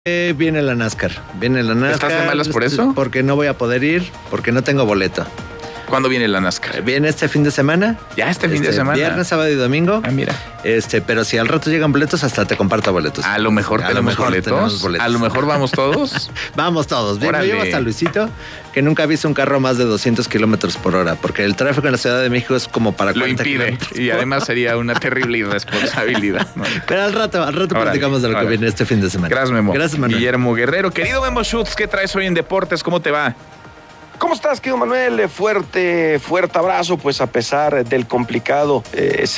Viene la NASCAR. ¿Estás de malas por eso? Porque no voy a poder ir, porque no tengo boleto. ¿Cuándo viene la NASCAR? Viene este fin de semana. Ya este fin de semana. Viernes, sábado y domingo. Ah, mira. Pero si al rato llegan boletos, hasta te comparto boletos. A lo mejor tenemos boletos. A lo mejor vamos todos. Vamos todos. Bien, me llevo hasta Luisito, que nunca ha visto un carro más de 200 kilómetros por hora, porque el tráfico en la Ciudad de México es como para 40 kilómetros. Y además sería una terrible irresponsabilidad, ¿no? Pero al rato platicamos de lo que viene este fin de semana. Gracias, Memo. Gracias, Manuel. Guillermo Guerrero. Querido Memo Schutz, ¿qué traes hoy en Deportes? ¿Cómo te va? ¿Cómo estás, querido Manuel? Fuerte abrazo, pues a pesar del complicado